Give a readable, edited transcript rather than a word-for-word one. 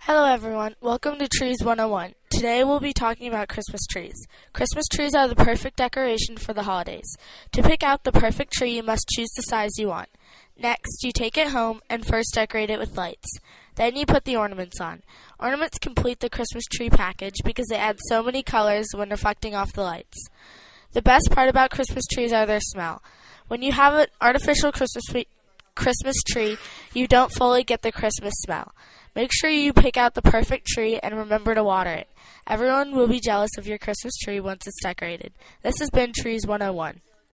Hello everyone, welcome to Trees 101. Today we'll be talking about Christmas trees. Christmas trees are the perfect decoration for the holidays. To pick out the perfect tree, you must choose the size you want. Next, you take it home and first decorate it with lights. Then you put the ornaments on. Ornaments complete the Christmas tree package because they add so many colors when reflecting off the lights. The best part about Christmas trees are their smell. When you have an artificial Christmas tree, you don't fully get the Christmas smell. Make sure you pick out the perfect tree and remember to water it. Everyone will be jealous of your Christmas tree once it's decorated. This has been Trees 101.